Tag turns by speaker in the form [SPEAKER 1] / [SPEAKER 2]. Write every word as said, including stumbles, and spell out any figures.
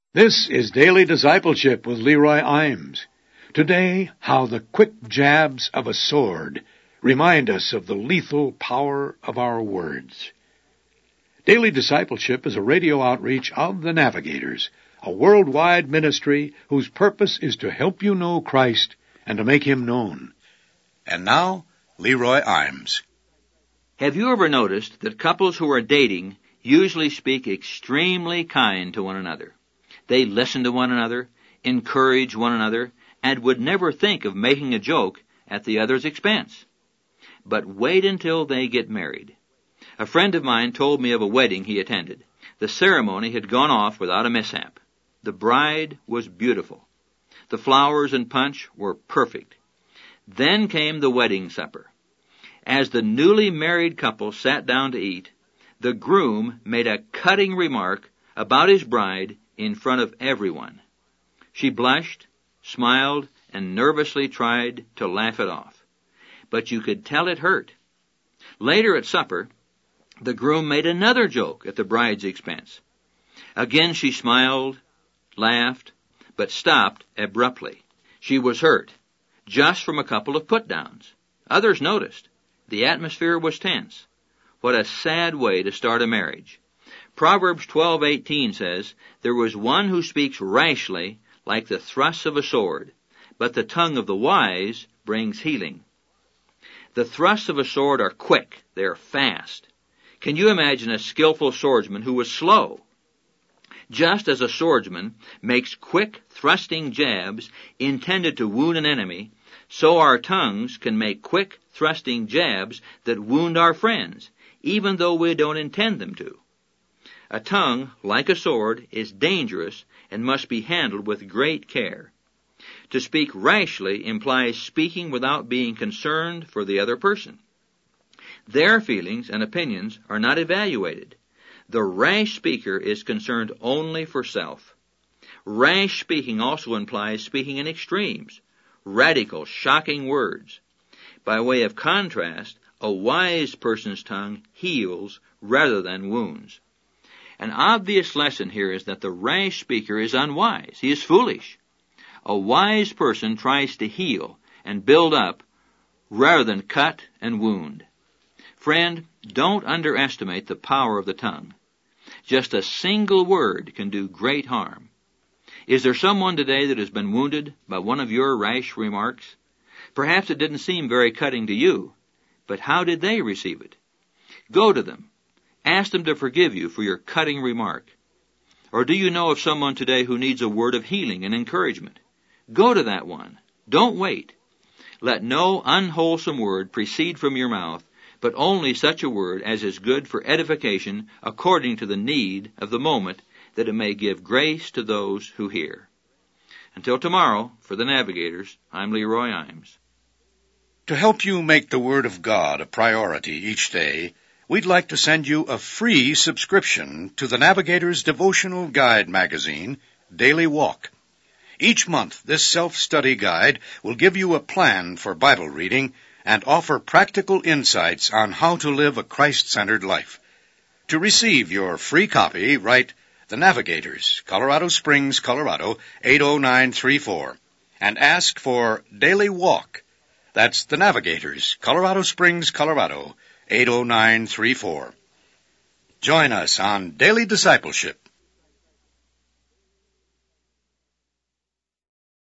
[SPEAKER 1] This is Daily Discipleship with Leroy Imes. Today, how the quick jabs of a sword remind us of the lethal power of our words. Daily Discipleship is a radio outreach of the Navigators, a worldwide ministry whose purpose is to help you know Christ and to make Him known.
[SPEAKER 2] And now, Leroy Imes.
[SPEAKER 3] Have you ever noticed that couples who are dating usually speak extremely kind to one another? They listen to one another, encourage one another, and would never think of making a joke at the other's expense. But wait until they get married. A friend of mine told me of a wedding he attended. The ceremony had gone off without a mishap. The bride was beautiful. The flowers and punch were perfect. Then came the wedding supper. As the newly married couple sat down to eat, the groom made a cutting remark about his bride in front of everyone. She blushed, smiled, and nervously tried to laugh it off. But you could tell it hurt. Later at supper, the groom made another joke at the bride's expense. Again she smiled, laughed, but stopped abruptly. She was hurt, just from a couple of put-downs. Others noticed. The atmosphere was tense. What a sad way to start a marriage. Proverbs twelve eighteen says, "There was one who speaks rashly like the thrusts of a sword, but the tongue of the wise brings healing." The thrusts of a sword are quick. They are fast. Can you imagine a skillful swordsman who was slow? Just as a swordsman makes quick thrusting jabs intended to wound an enemy, so our tongues can make quick thrusting jabs that wound our friends, even though we don't intend them to. A tongue, like a sword, is dangerous and must be handled with great care. To speak rashly implies speaking without being concerned for the other person. Their feelings and opinions are not evaluated. The rash speaker is concerned only for self. Rash speaking also implies speaking in extremes, radical, shocking words. By way of contrast, a wise person's tongue heals rather than wounds. An obvious lesson here is that the rash speaker is unwise. He is foolish. A wise person tries to heal and build up rather than cut and wound. Friend, don't underestimate the power of the tongue. Just a single word can do great harm. Is there someone today that has been wounded by one of your rash remarks? Perhaps it didn't seem very cutting to you, but how did they receive it? Go to them. Ask them to forgive you for your cutting remark. Or do you know of someone today who needs a word of healing and encouragement? Go to that one. Don't wait. Let no unwholesome word proceed from your mouth, but only such a word as is good for edification according to the need of the moment, that it may give grace to those who hear. Until tomorrow, for the Navigators, I'm Leroy Imes.
[SPEAKER 2] To help you make the Word of God a priority each day, we'd like to send you a free subscription to the Navigator's devotional guide magazine, Daily Walk. Each month, this self-study guide will give you a plan for Bible reading and offer practical insights on how to live a Christ-centered life. To receive your free copy, write The Navigators, Colorado Springs, Colorado, eight oh nine three four, and ask for Daily Walk. That's The Navigators, Colorado Springs, Colorado, eight oh nine three four. Join us on Daily Discipleship